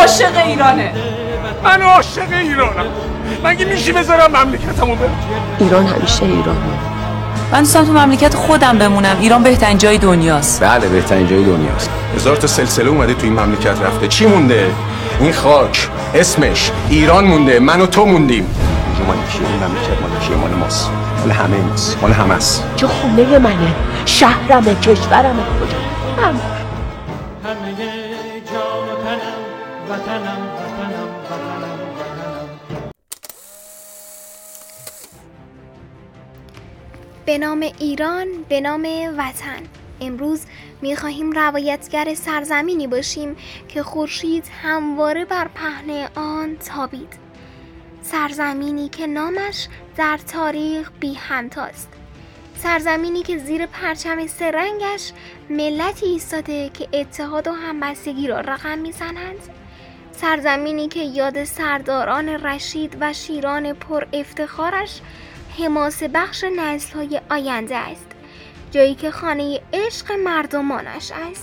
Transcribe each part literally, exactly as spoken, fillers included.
عاشق ایرانه. من عاشق ایرانم. مگه میشه بذارم مملکتمو برم؟ ایران همیشه ایرانه. من دوستم تو مملکت خودم بمونم. ایران بهترین جای دنیاست. بله بهترین جای دنیاست. هزار تا سلسله اومده تو این مملکت رفته. چی مونده؟ این خاک اسمش ایران مونده. من و تو موندیم. اینجا مال کیه؟ این مملکت مال کیه؟ مال ماست. مال همه ماست. مال همه است. چه خونه منه، شهرمه، کشورمه، کجا هم همه جان و تنم وطنم وطنم وطنم وطنم. به نام ایران، به نام وطن. امروز می‌خواهیم روایتگر سرزمینی باشیم که خورشید همواره بر پهنه آن تابید. سرزمینی که نامش در تاریخ بی همتاست. سرزمینی که زیر پرچم سه رنگش ملتی ایستاده که اتحاد و همبستگی را رقم می‌زنند. سرزمینی که یاد سرداران رشید و شیران پر افتخارش حماسه بخش نسل‌های آینده است. جایی که خانه عشق مردمانش است.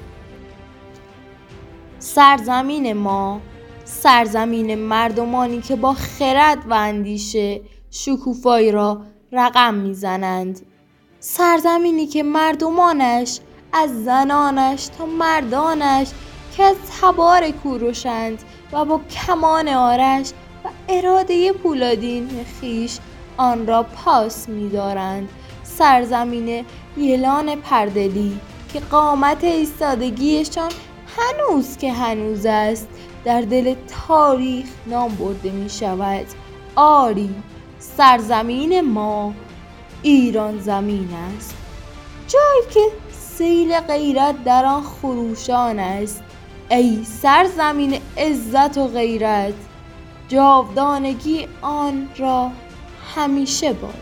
سرزمین ما، سرزمین مردمانی که با خرد و اندیشه شکوفایی را رقم میزنند. سرزمینی که مردمانش از زنانش تا مردانش که از تبار کوروشند و با کمان آرش و اراده پولادین خیش آن را پاس می‌دارند. سرزمین یلان پردلی که قامت ایستادگیشان هنوز که هنوز است در دل تاریخ نام برده می شود. آری، سرزمین ما ایران زمین است، جایی که سیل غیرت در آن خروشان است. ای سرزمین عزت و غیرت، جاودانگی آن را همیشه باد.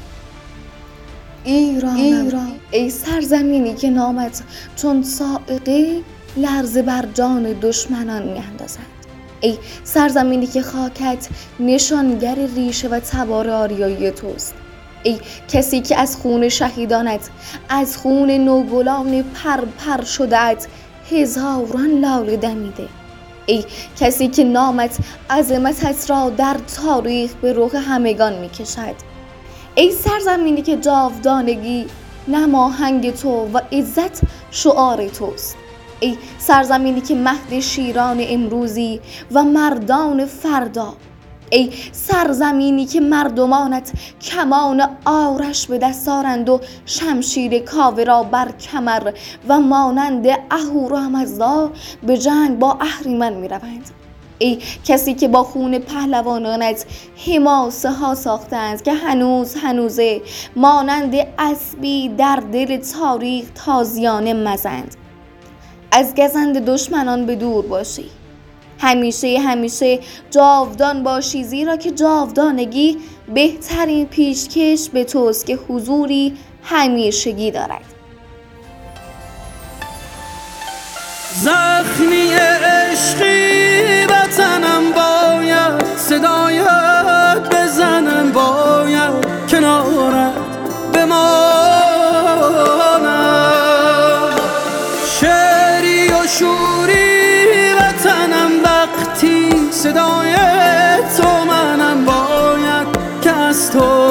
ایران, ایران ای سرزمینی که نامت چون صاعقه لرزه بر جان دشمنان میاندازد. ای سرزمینی که خاکت نشانگر ریشه و تبار آریایی توست. ای کسی که از خون شهیدانت، از خون نوگلان پر پر شده‌ات هزاران لاله دمیده. ای کسی که نامت عظمتت را در تاریخ به رخ همگان میکشد. ای سرزمینی که جاودانگی نماهنگ تو و عزت شعار توست. ای سرزمینی که مهد شیران امروزی و مردان فردا. ای سرزمینی که مردمانت کمان آرش به دست آرند و شمشیر کاوه را بر کمر و مانند اهورامزدا به جنگ با اهریمن می روند. ای کسی که با خون پهلوانانت حماسه ها ساختند که هنوز هنوزه مانند اسبی در دل تاریخ تازیانه مزند. از گزند دشمنان به دور باشی، همیشه همیشه جاودان باشی، زیرا که جاودانگی بهترین پیشکش به توست که حضوری همیشگی دارد. زخمی عشقی وطنم باید صدایت بزنم، باید کنارت بمانم. شعری و شوری وطنم وقتی صدای تو منم، باید که از تو